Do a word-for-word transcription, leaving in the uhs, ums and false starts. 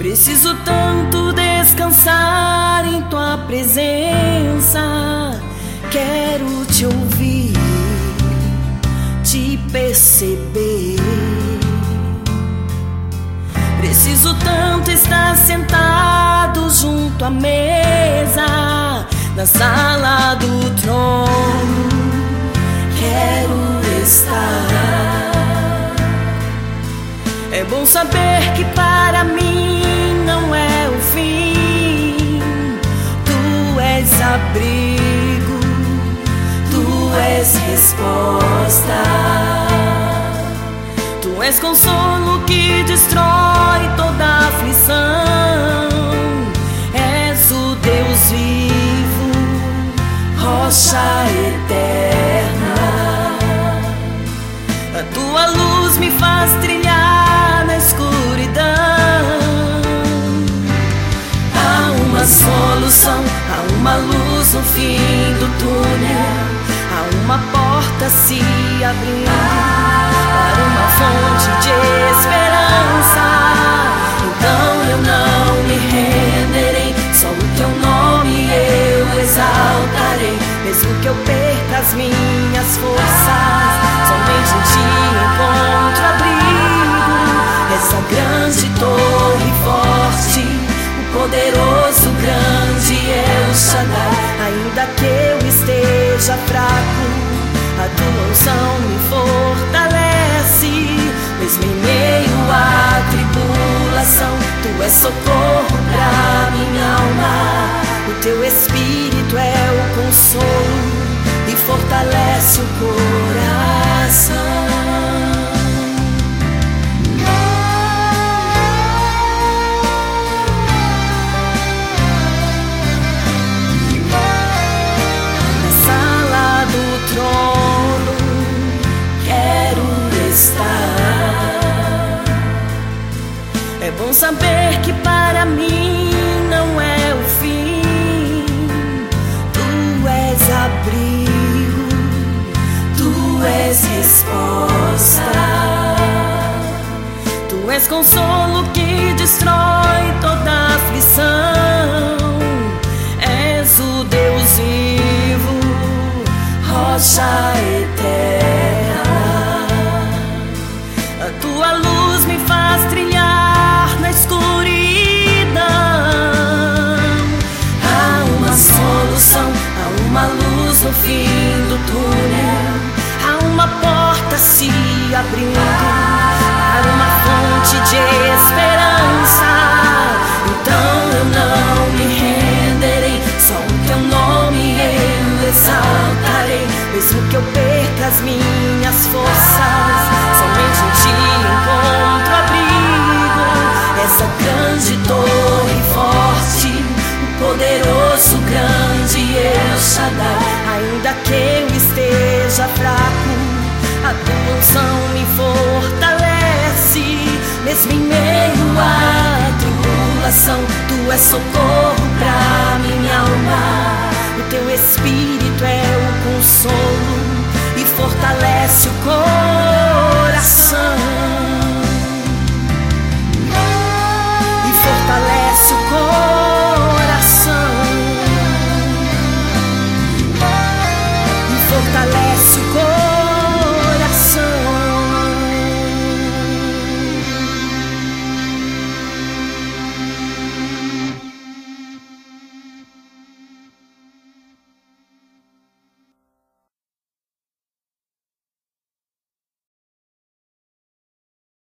Preciso tanto descansar em tua presença. Quero te ouvir, te perceber. Preciso tanto estar sentado junto à mesa, na sala do trono. Quero estar. É bom saber que para mim não é o fim. Tu és abrigo, tu és resposta. Tu és consolo que destrói toda aflição. És o Deus vivo, rocha eterna. A tua luz me faz trilhar na escuridão. Há uma solução, há uma luz no fim do túnel. Há uma porta se abrindo para uma fonte de esperança. Então eu não me renderei, só o teu nome eu exaltarei. Mesmo que eu perca as minhas forças, somente em ti encontro abrigo. Essa grande torre forte, o poderoso grande El Shaddai. Ainda que eu esteja fraco, a tua unção me fortalece. Mesmo em meio à tribulação, tu és socorro pra minha alma. O teu Espírito é o consolo e fortalece o coração. É bom saber que para mim não é o fim. Tu és abrigo, tu és resposta. Tu és consolo que destrói toda aflição. És o Deus vivo, rocha eterna. A tua luz me faz trilhar na escuridão. Há uma solução, há uma luz no fim do túnel. Há uma porta se abrindo para uma fonte de esperança. Então eu não me renderei, só o teu nome eu exaltarei. Mesmo que eu perca as minhas forças, somente em ti encontro abrigo. Essa grande torre forte, o poderoso grande El Shaddai. Ainda que eu esteja fraco, a tua unção me fortalece. Mesmo em meio à tribulação, tu és socorro pra minha alma. O teu Espírito é o consolo e fortalece o coração.